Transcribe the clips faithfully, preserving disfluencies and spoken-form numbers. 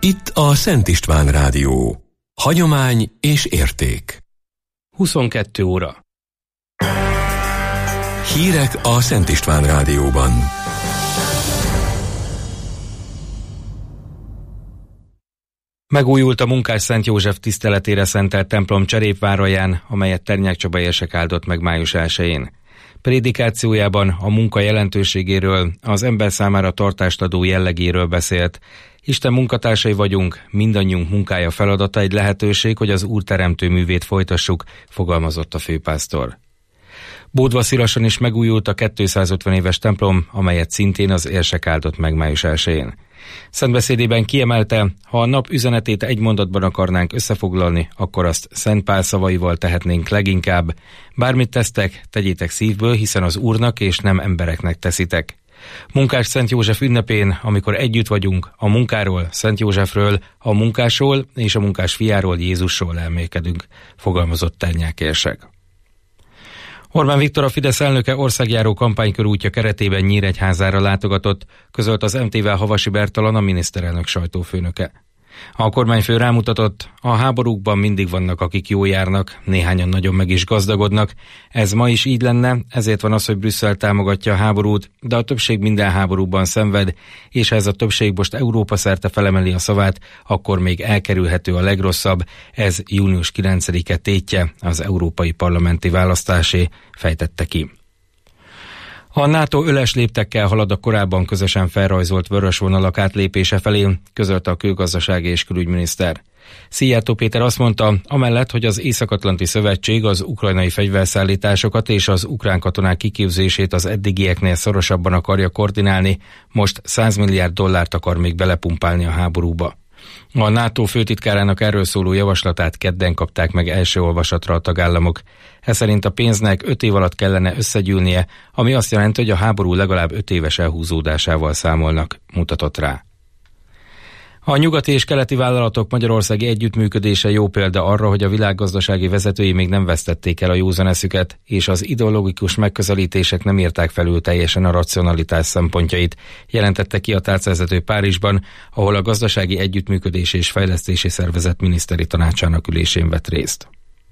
Itt a Szent István Rádió. Hagyomány és érték. huszonkettő óra. Hírek a Szent István Rádióban. Megújult a Munkás Szent József tiszteletére szentelt templom Cserépváraján, amelyet Ternyák Csaba érsek áldott meg május elsején. Prédikációjában a munka jelentőségéről, az ember számára tartást adó jellegéről beszélt. Isten munkatársai vagyunk, mindannyiunk munkája feladata egy lehetőség, hogy az Úr teremtő művét folytassuk, fogalmazott a főpásztor. Bódvaszilason is megújult a kétszázötven éves templom, amelyet szintén az érsek áldott meg május elsején. Szentbeszédében kiemelte, ha a nap üzenetét egy mondatban akarnánk összefoglalni, akkor azt Szent Pál szavaival tehetnénk leginkább. Bármit tesztek, tegyétek szívből, hiszen az Úrnak és nem embereknek teszitek. Munkás Szent József ünnepén, amikor együtt vagyunk, a munkáról, Szent Józsefről, a munkásról és a munkás fiáról, Jézusról elmélkedünk, fogalmazott Ternyák érsek. Orbán Viktor, a Fidesz elnöke országjáró kampánykörútja keretében Nyíregyházára látogatott, közölt az em té-vel Havasi Bertalan, a miniszterelnök sajtófőnöke. A kormányfő rámutatott, a háborúkban mindig vannak, akik jól járnak, néhányan nagyon meg is gazdagodnak. Ez ma is így lenne, ezért van az, hogy Brüsszel támogatja a háborút, de a többség minden háborúban szenved, és ha ez a többség most Európa szerte felemeli a szavát, akkor még elkerülhető a legrosszabb. Ez június kilencedike tétje, az európai parlamenti választásé, fejtette ki. A NATO öles léptekkel halad a korábban közösen felrajzolt vörös vonalak átlépése felé, közölte a külgazdasági és külügyminiszter. Szijjártó Péter azt mondta, amellett, hogy az Észak-Atlanti Szövetség az ukrajnai fegyverszállításokat és az ukrán katonák kiképzését az eddigieknél szorosabban akarja koordinálni, most száz milliárd dollárt akar még belepumpálni a háborúba. A NATO főtitkárának erről szóló javaslatát kedden kapták meg első olvasatra a tagállamok. Ez szerint a pénznek öt év alatt kellene összegyűlnie, ami azt jelenti, hogy a háború legalább öt éves elhúzódásával számolnak, mutatott rá. A nyugati és keleti vállalatok magyarországi együttműködése jó példa arra, hogy a világgazdasági vezetői még nem vesztették el a józan eszüket, és az ideológikus megközelítések nem írták felül teljesen a racionalitás szempontjait, jelentette ki a tárcavezető Párizsban, ahol a Gazdasági Együttműködési és Fejlesztési Szervezet miniszteri tanácsának ülésén vett részt.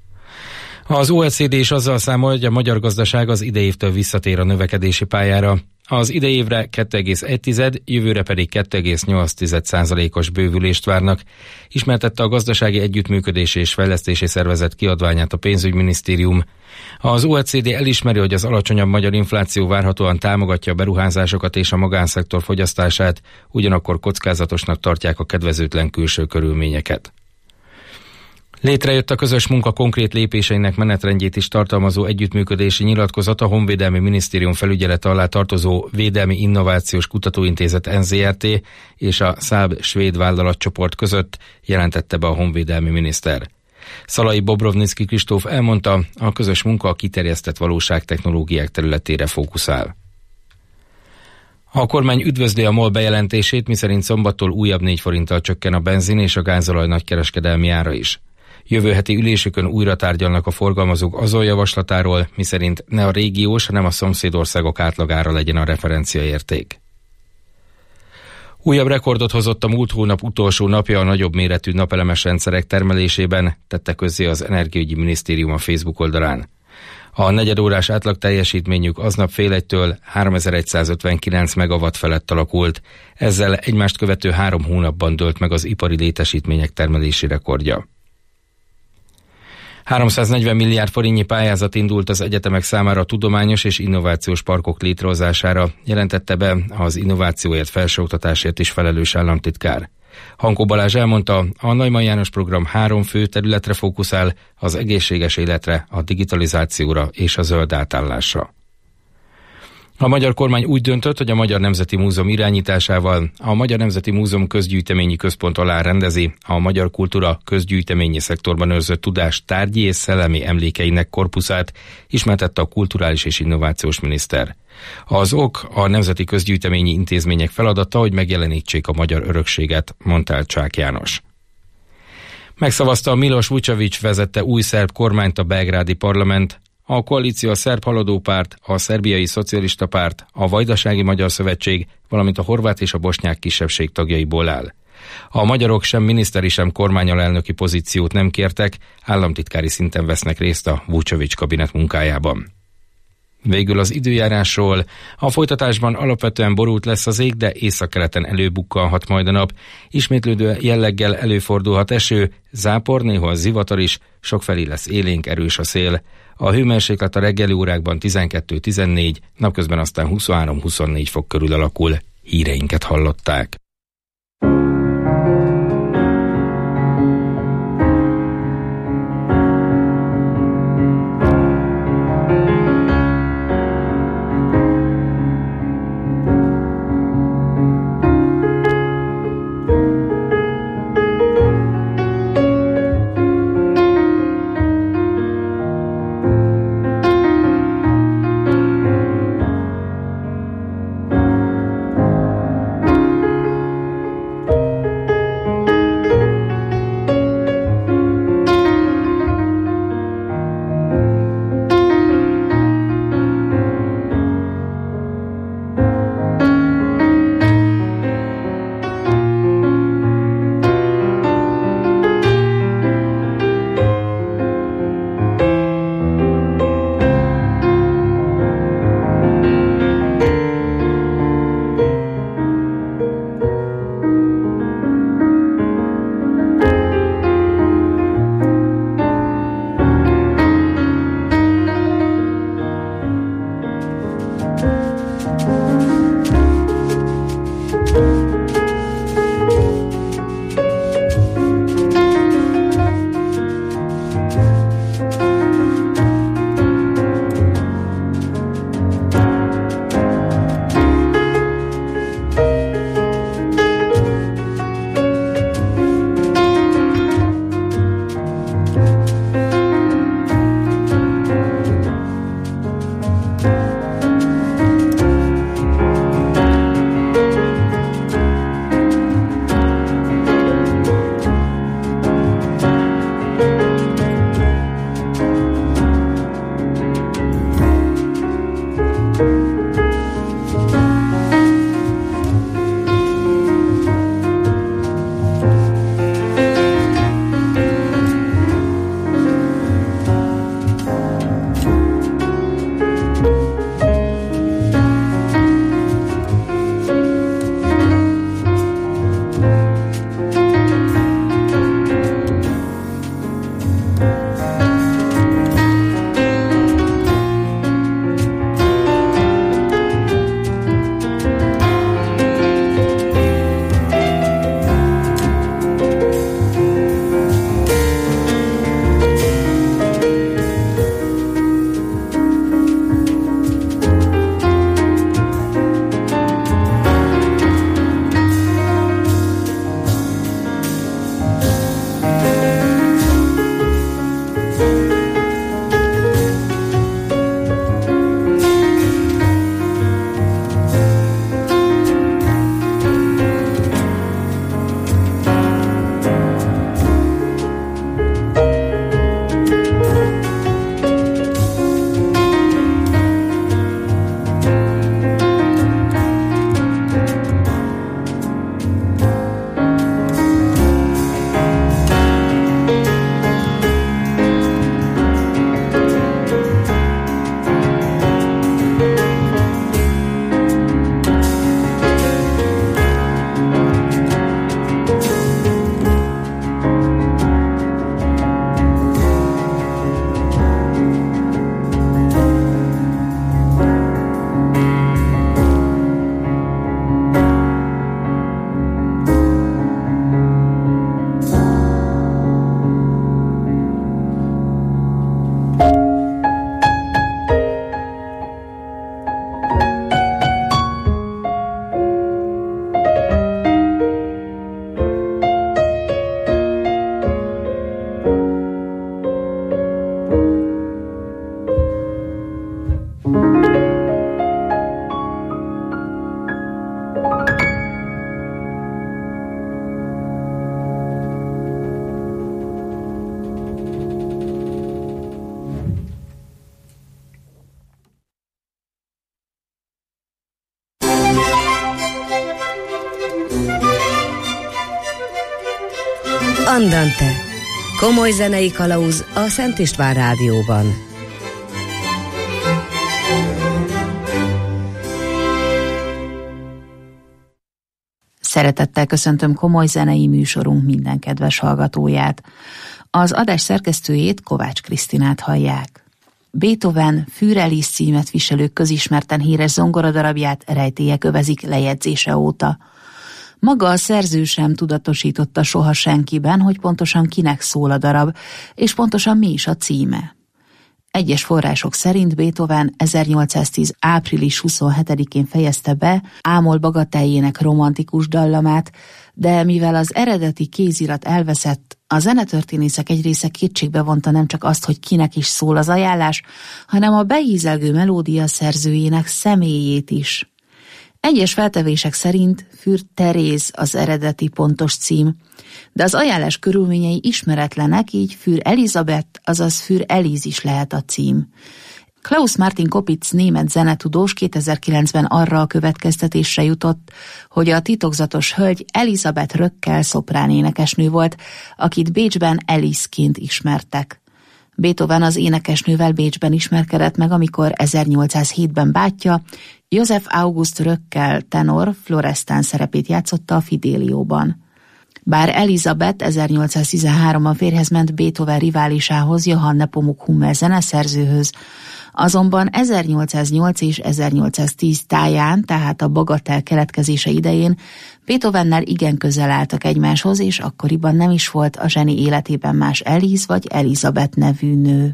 Az o e cé dé is azzal számol, hogy a magyar gazdaság az idei évtől visszatér a növekedési pályára. Az idei évre kettő egész egy, jövőre pedig kettő egész nyolc százalékos bővülést várnak, ismertette a Gazdasági Együttműködési és Fejlesztési Szervezet kiadványát a pénzügyminisztérium. Az o e cé dé elismeri, hogy az alacsonyabb magyar infláció várhatóan támogatja a beruházásokat és a magánszektor fogyasztását, ugyanakkor kockázatosnak tartják a kedvezőtlen külső körülményeket. Létrejött a közös munka konkrét lépéseinek menetrendjét is tartalmazó együttműködési nyilatkozat a Honvédelmi Minisztérium felügyelete alá tartozó Védelmi Innovációs Kutatóintézet en zé er té és a Saab svéd vállalatcsoport között, jelentette be a honvédelmi miniszter. Szalai Bobrovnicki Kristóf elmondta, a közös munka a kiterjesztett valóságtechnológiák területére fókuszál. A kormány üdvözli a MOL bejelentését, miszerint szombattól újabb négy forinttal csökken a benzin és a gázolaj nagykereskedelmi ára is. Jövő heti ülésükön újra tárgyalnak a forgalmazók azon javaslatáról, miszerint ne a régiós, hanem a szomszédországok átlagára legyen a referenciaérték. Újabb rekordot hozott a múlt hónap utolsó napja a nagyobb méretű napelemes rendszerek termelésében, tette közzé az Energiaügyi Minisztérium a Facebook oldalán. A negyedórás átlag teljesítményük aznap fél egytől háromezer-százötvenkilenc megawatt felett alakult, ezzel egymást követő három hónapban dőlt meg az ipari létesítmények termelési rekordja. háromszáznegyven milliárd forintnyi pályázat indult az egyetemek számára a tudományos és innovációs parkok létrehozására, jelentette be az innovációért, felsőoktatásért is felelős államtitkár. Hankó Balázs elmondta, a Neumann János program három fő területre fókuszál, az egészséges életre, a digitalizációra és a zöld átállásra. A magyar kormány úgy döntött, hogy a Magyar Nemzeti Múzeum irányításával a Magyar Nemzeti Múzeum közgyűjteményi központ alá rendezi a magyar kultúra közgyűjteményi szektorban őrzött tudás tárgyi és szellemi emlékeinek korpuszát, ismertette a kulturális és innovációs miniszter. Az ok a Nemzeti Közgyűjteményi Intézmények feladata, hogy megjelenítsék a magyar örökséget, mondta el Csák János. Megszavazta a Miloš Vučević vezette új szerb kormányt a belgrádi parlament. A koalíció a Szerb Haladó Párt, a Szerbiai Szocialista Párt, a Vajdasági Magyar Szövetség, valamint a horvát és a bosnyák kisebbség tagjaiból áll. A magyarok sem miniszteri, sem kormányalelnöki pozíciót nem kértek, államtitkári szinten vesznek részt a Vucsovics kabinet munkájában. Végül az időjárásról. A folytatásban alapvetően borult lesz az ég, de északkeleten előbukkanhat majd a nap. Ismétlődő jelleggel előfordulhat eső, zápor, néhol zivatar is, sokfelé lesz élénk, erős a szél. A hőmérséklet a reggeli órákban tizenkettő-tizennégy, napközben aztán huszonhárom-huszonnégy fok körül alakul. Híreinket hallották. Andante. Komoly zenei kalauz a Szent István Rádióban. Szeretettel köszöntöm komoly zenei műsorunk minden kedves hallgatóját. Az adás szerkesztőjét, Kovács Krisztinát hallják. Beethoven Für Elise címet viselő közismerten híres zongoradarabját rejtélyek övezik lejegyzése óta. Maga a szerző sem tudatosította soha senkiben, hogy pontosan kinek szól a darab, és pontosan mi is a címe. Egyes források szerint Beethoven ezernyolcszáztíz. április huszonhetedikén fejezte be Ámol bagatelljének romantikus dallamát, de mivel az eredeti kézirat elveszett, a zenetörténészek egy része kétségbe vonta nem csak azt, hogy kinek is szól az ajánlás, hanem a beízelgő melódia szerzőjének személyét is. Egyes feltevések szerint Für Teréz az eredeti pontos cím, de az ajánlás körülményei ismeretlenek, így Für Elisabeth, azaz Für Elise is lehet a cím. Klaus Martin Kopitz német zenetudós kétezer-kilencben arra a következtetésre jutott, hogy a titokzatos hölgy Elisabeth Röckel szoprán énekesnő volt, akit Bécsben Alice-ként ismertek. Beethoven az énekesnővel Bécsben ismerkedett meg, amikor ezernyolcszázhétben bátyja, Joseph August Röckel tenor Florestan szerepét játszotta a Fidélióban. Bár Elisabeth ezernyolcszáztizenháromban férjhez ment Beethoven riválisához, Johann Nepomuk Hummel zeneszerzőhöz, azonban ezernyolcszáznyolc és ezernyolcszáztíz táján, tehát a bagatel keletkezése idején Beethovennel igen közel álltak egymáshoz, és akkoriban nem is volt a zseni életében más Elise vagy Elisabeth nevű nő.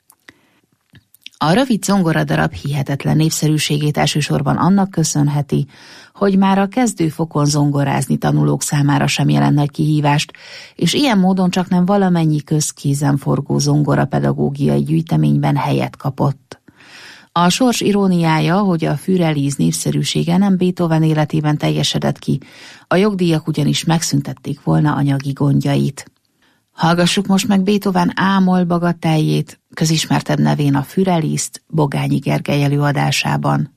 A rövid zongoradarab hihetetlen népszerűségét elsősorban annak köszönheti, hogy már a kezdőfokon zongorázni tanulók számára sem jelent nagy kihívást, és ilyen módon csaknem valamennyi közkézen forgó zongorapedagógiai gyűjteményben helyet kapott. A sors iróniája, hogy a Für Elise népszerűsége nem Beethoven életében teljesedett ki, a jogdíjak ugyanis megszüntették volna anyagi gondjait. Hallgassuk most meg Beethoven Ámol bagatelljét, közismertebb nevén a Für Elise-t, Bogányi Gergely előadásában.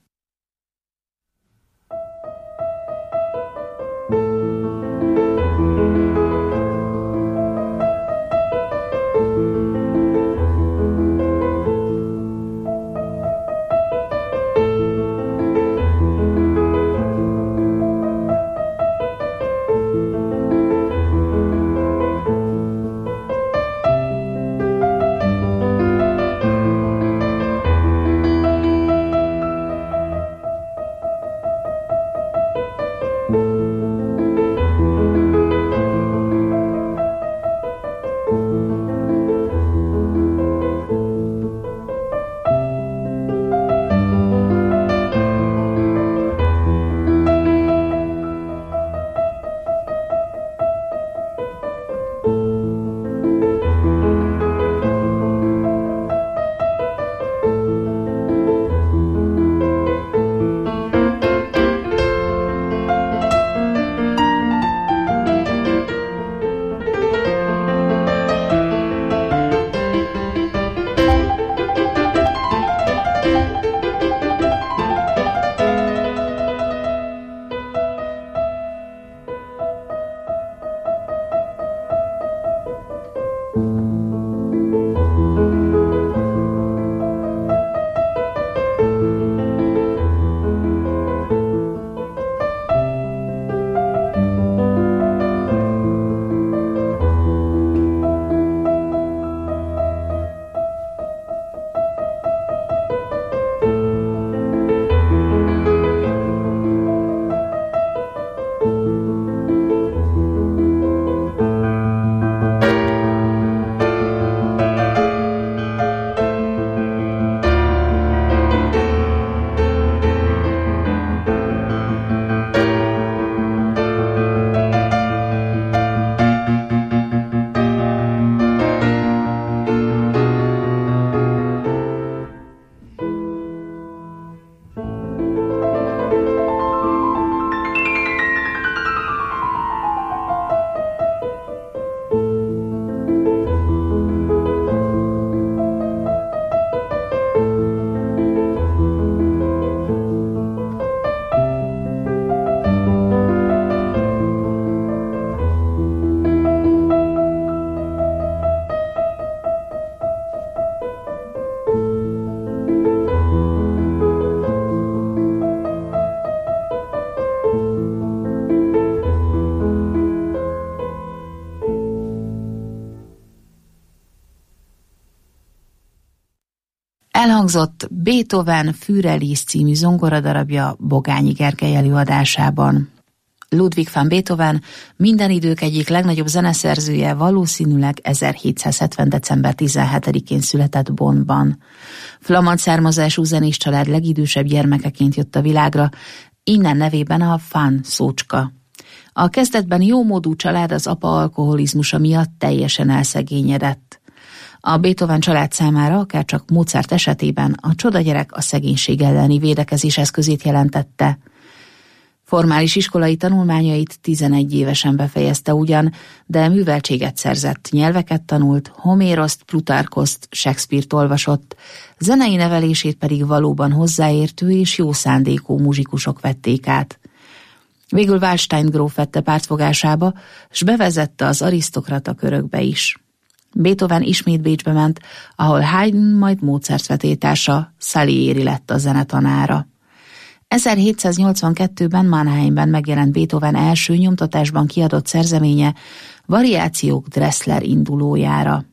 Elhangzott Beethoven Für Liszt című zongoradarabja Bogányi Gergely előadásában. Ludwig van Beethoven minden idők egyik legnagyobb zeneszerzője valószínűleg ezerhétszázhetven. december tizenhetedikén született Bonnban. Flamand származású zenés család legidősebb gyermekeként jött a világra, innen nevében a van szócska. A kezdetben jómódú család az apa alkoholizmusa miatt teljesen elszegényedett. A Beethoven család számára, akárcsak Mozart esetében a csodagyerek a szegénység elleni védekezés eszközét jelentette. Formális iskolai tanulmányait tizenegy évesen befejezte ugyan, de műveltséget szerzett, nyelveket tanult, Homéroszt, Plutarkoszt, Shakespeare-t olvasott, zenei nevelését pedig valóban hozzáértő és jó szándékú muzsikusok vették át. Végül Waldstein gróf vette pártfogásába, s bevezette az arisztokrata körökbe is. Beethoven ismét Bécsbe ment, ahol Haydn, majd Mozart vetétársa, Salieri lett a zenetanára. ezerhétszáznyolcvankettőben Mannheimben megjelent Beethoven első nyomtatásban kiadott szerzeménye, Variációk Dressler indulójára.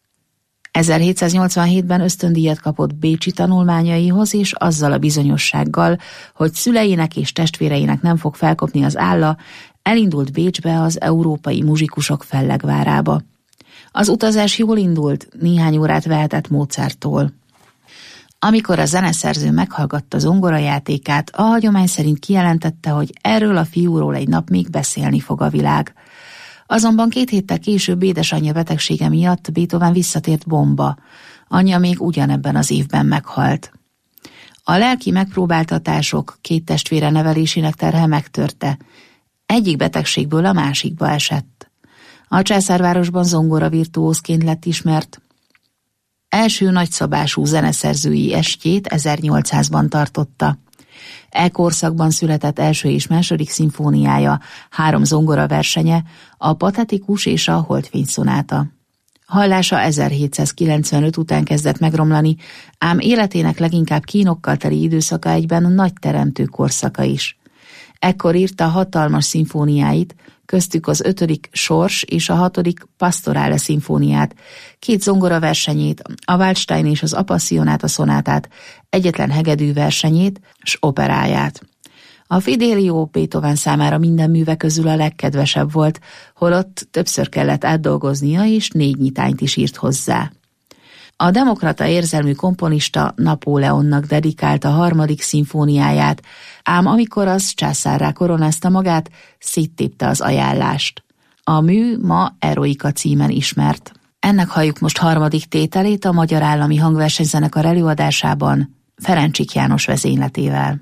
ezerhétszáznyolcvanhétben ösztöndíjat kapott bécsi tanulmányaihoz, és azzal a bizonyossággal, hogy szüleinek és testvéreinek nem fog felkopni az álla, elindult Bécsbe az európai muzsikusok fellegvárába. Az utazás jól indult, néhány órát vehetett Mozarttól. Amikor a zeneszerző meghallgatta zongorajátékát, a hagyomány szerint kijelentette, hogy erről a fiúról egy nap még beszélni fog a világ. Azonban két héttel később édesanyja betegsége miatt Beethoven visszatért Bonnba. Anyja még ugyanebben az évben meghalt. A lelki megpróbáltatások két testvére nevelésének terhe megtörte. Egyik betegségből a másikba esett. A császárvárosban zongoravirtuózként lett ismert. Első nagyszabású zeneszerzői estjét ezernyolcszázban tartotta. E korszakban született első és második szimfóniája, három zongoraversenye, a Patetikus és a Holdfényszonáta. Hallása ezerhétszázkilencvenöt után kezdett megromlani, ám életének leginkább kínokkal teli időszaka egyben nagy teremtő korszaka is. Ekkor írta hatalmas szimfóniáit, köztük az ötödik Sors és a hatodik Pastorale szimfóniát, két zongoraversenyét, a Waldstein és az Appassionáta szonátát, egyetlen hegedű versenyét s operáját. A Fidelio Beethoven számára minden műve közül a legkedvesebb volt, holott többször kellett átdolgoznia, és négy nyitányt is írt hozzá. A demokrata érzelmű komponista Napóleonnak dedikálta a harmadik szimfóniáját, ám amikor az császárrá koronázta magát, széttépte az ajánlást. A mű ma Eroika címen ismert. Ennek halljuk most harmadik tételét a Magyar Állami Hangversenyzenekar előadásában, Ferencsik János vezényletével.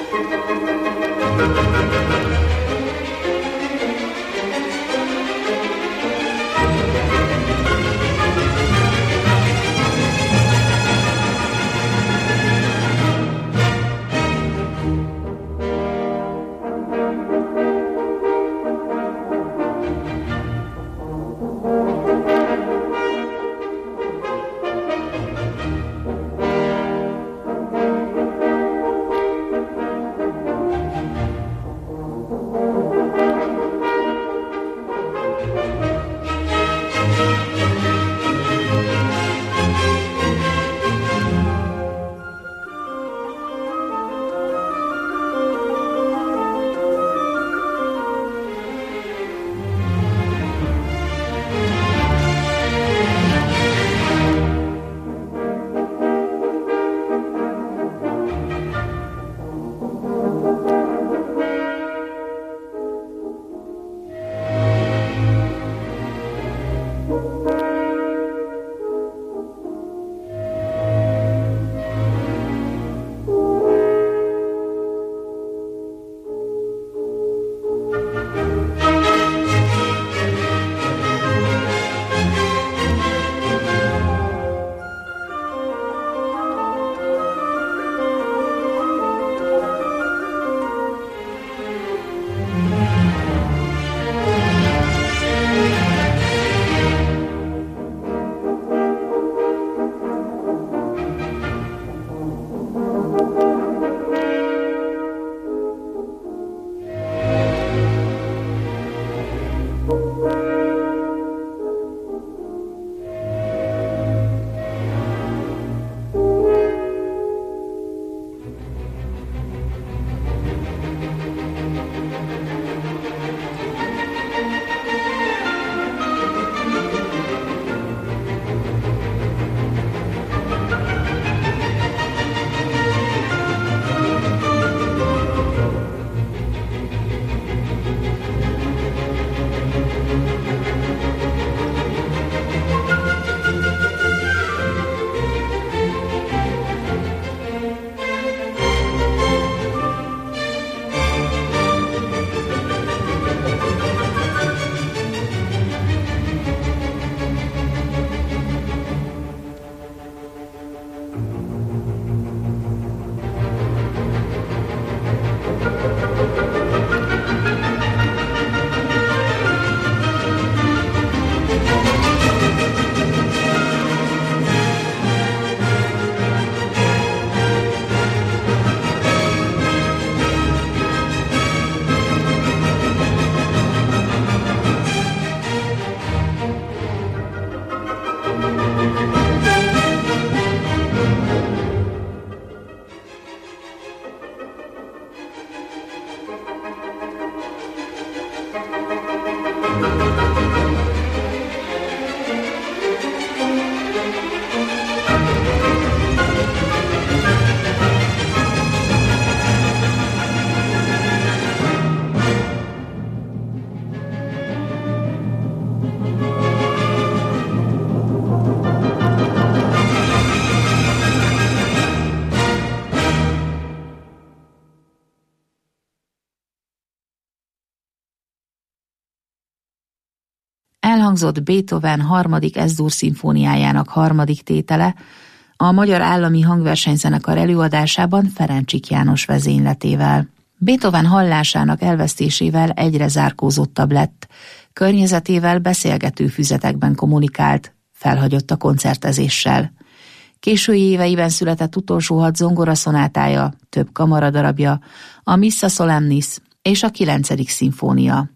Elhangzott Beethoven harmadik Es-dur szimfóniájának harmadik tétele, a Magyar Állami Hangversenyzenekar előadásában Ferencsik János vezényletével. Beethoven hallásának elvesztésével egyre zárkózottabb lett, környezetével beszélgető füzetekben kommunikált, felhagyott a koncertezéssel. Késői éveiben született utolsó hat zongoraszonátája, több kamaradarabja, a Missa Solemnis és a kilencedik szimfónia.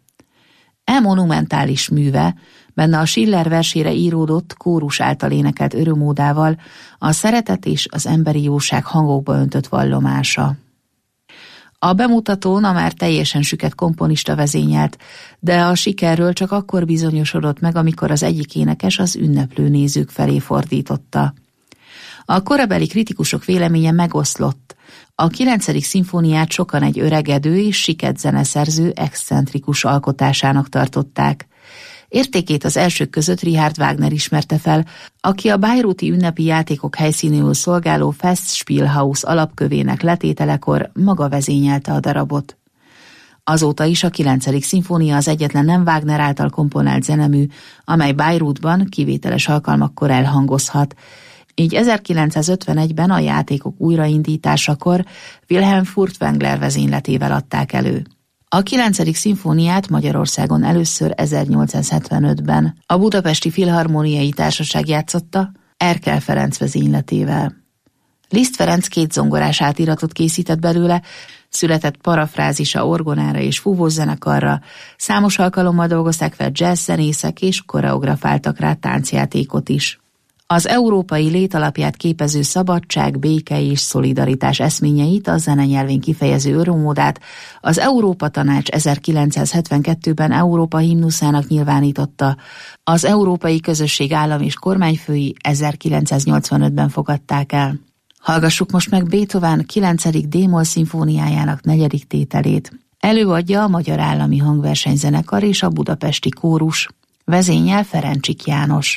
E monumentális műve, benne a Schiller versére íródott, kórus által énekelt örömódával a szeretet és az emberi jóság hangokba öntött vallomása. A bemutatón a már teljesen süket komponista vezényelt, de a sikerről csak akkor bizonyosodott meg, amikor az egyik énekes az ünneplő nézők felé fordította. A korabeli kritikusok véleménye megoszlott. A kilencedik szimfóniát sokan egy öregedő és siket zeneszerző excentrikus alkotásának tartották. Értékét az elsők között Richard Wagner ismerte fel, aki a bejrúti ünnepi játékok helyszínéül szolgáló Festspielhaus alapkövének letételekor maga vezényelte a darabot. Azóta is a kilencedik szimfónia az egyetlen nem Wagner által komponált zenemű, amely Beirutban kivételes alkalmakkor elhangozhat, így ezerkilencszázötvenegyben a játékok újraindításakor Wilhelm Furtwängler vezényletével adták elő. A kilencedik szimfóniát Magyarországon először ezernyolcszázhetvenötben a Budapesti Filharmóniai Társaság játszotta Erkel Ferenc vezényletével. Liszt Ferenc két zongorás átiratot készített belőle, született parafrázisa orgonára és fúvószenekarra, számos alkalommal dolgozták fel jazzzenészek és koreografáltak rá táncjátékot is. Az európai lét alapját képező szabadság, béke és szolidaritás eszményeit, a zenenyelvén kifejező örömmódát az Európa Tanács ezerkilencszázhetvenkettőben Európa himnuszának nyilvánította, az Európai Közösség állam és kormányfői ezerkilencszáznyolcvanötben fogadták el. Hallgassuk most meg Beethoven kilencedik d-moll szimfóniájának negyedik tételét. Előadja a Magyar Állami Hangversenyzenekar és a Budapesti Kórus. Vezényel Ferencsik János.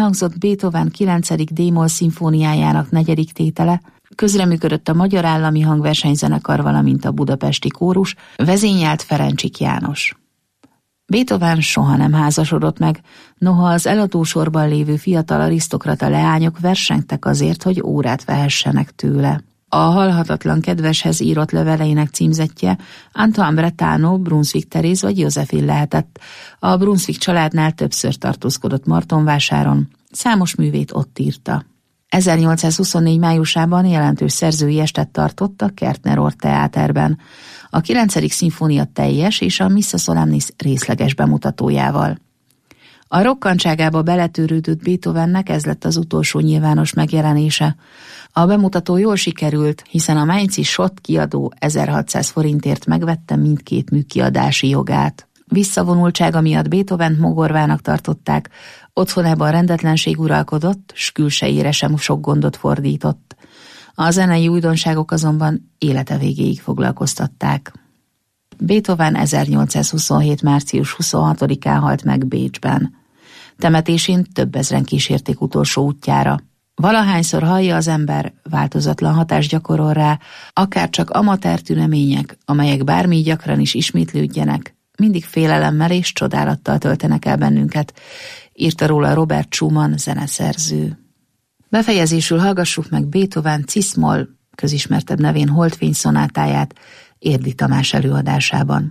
elhangzott Beethoven kilencedik d-moll szimfóniájának negyedik tétele, közreműködött a Magyar Állami Hangversenyzenekar, valamint a Budapesti Kórus, vezényelt Ferencsik János. Beethoven soha nem házasodott meg, noha az eladósorban lévő fiatal arisztokrata leányok versengtek azért, hogy órát vehessenek tőle. A halhatatlan kedveshez írott leveleinek címzettje Antoine Bretano, Brunswick Teréz vagy Józsefin lehetett. A Brunswick családnál többször tartózkodott Martonvásáron, számos művét ott írta. ezernyolcszázhuszonnégy májusában jelentős szerzői estet tartott a Kertner Teáterben, a kilencedik szimfónia teljes és a Missa Solemnis részleges bemutatójával. A rokkantságába beletörődött Beethovennek ez lett az utolsó nyilvános megjelenése. A bemutató jól sikerült, hiszen a mainzi Schott kiadó ezerhatszáz forintért megvette mindkét mű kiadási jogát. Visszavonultsága miatt Beethovent mogorvának tartották, otthonában rendetlenség uralkodott, s külsejére sem sok gondot fordított. A zenei újdonságok azonban élete végéig foglalkoztatták. Beethoven ezernyolcszázhuszonhét március huszonhatodikán halt meg Bécsben. Temetésén több ezren kísérték utolsó útjára. Valahányszor hallja az ember, változatlan hatást gyakorol rá, akár csak amatőr tünemények, amelyek bármi gyakran is ismétlődjenek, mindig félelemmel és csodálattal töltenek el bennünket, írta róla Robert Schumann zeneszerző. Befejezésül hallgassuk meg Beethoven cis-moll, közismertebb nevén Holdfény szonátáját Érdi Tamás előadásában.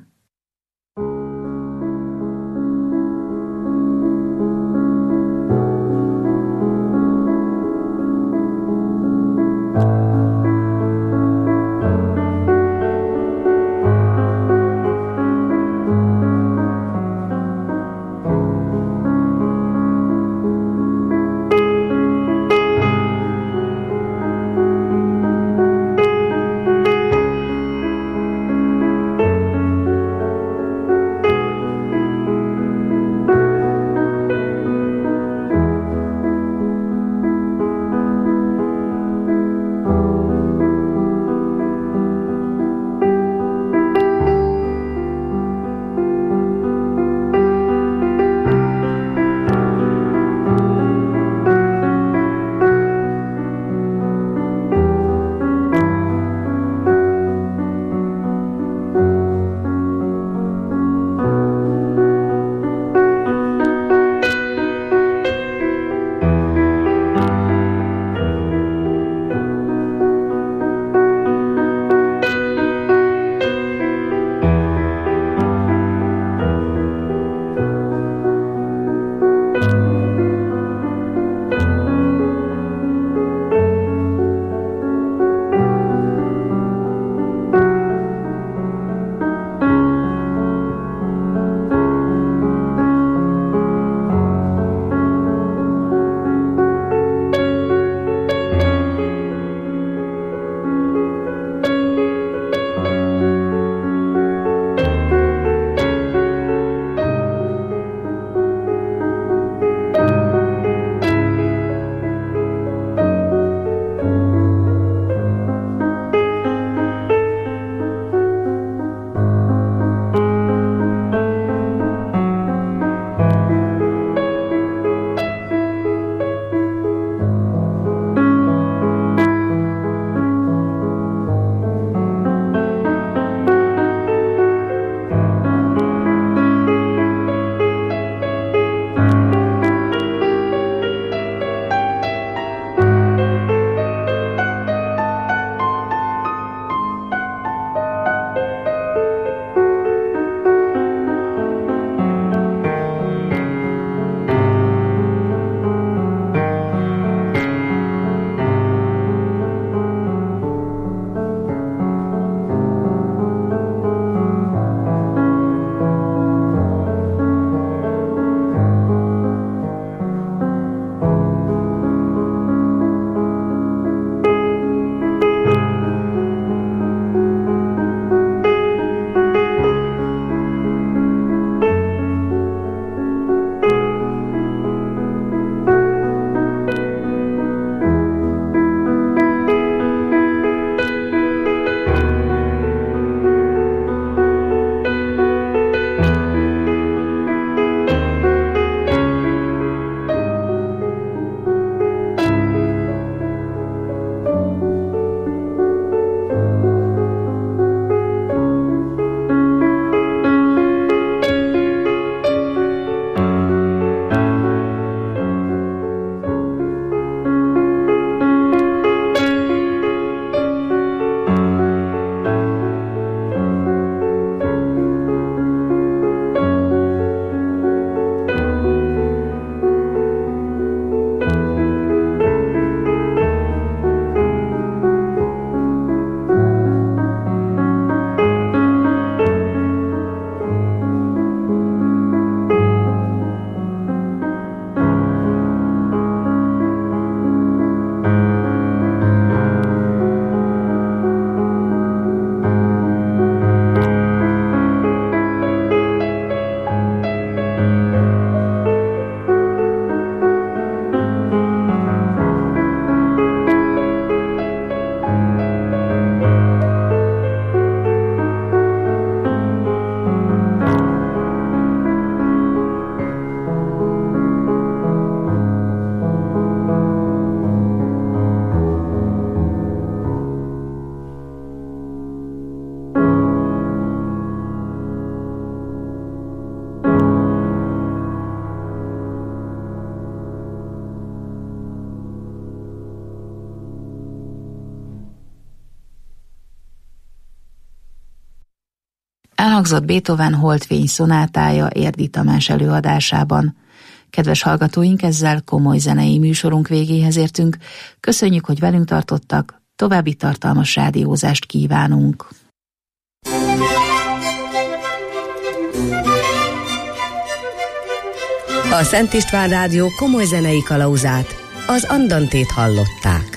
Elhangzott Beethoven Holdfény szonátája Érdi Tamás előadásában. Kedves hallgatóink, ezzel komoly zenei műsorunk végéhez értünk. Köszönjük, hogy velünk tartottak, további tartalmas rádiózást kívánunk. A Szent István Rádió komoly zenei kalauzát, az Andantét hallották.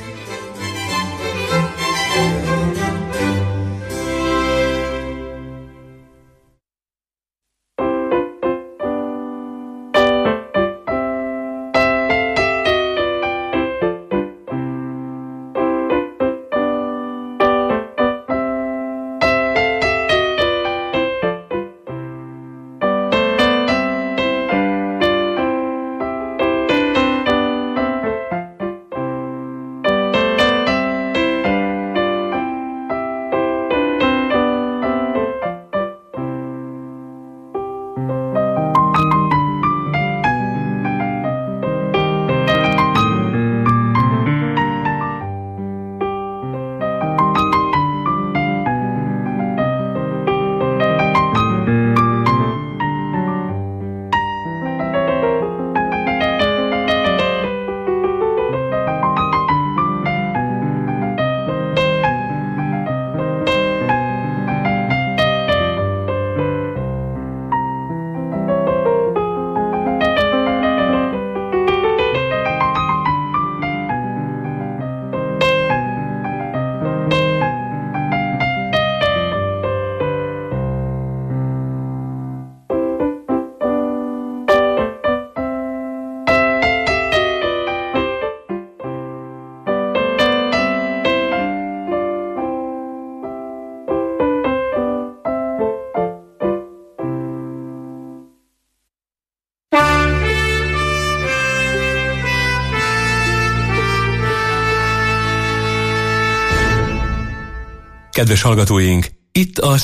Kedves hallgatóink, itt a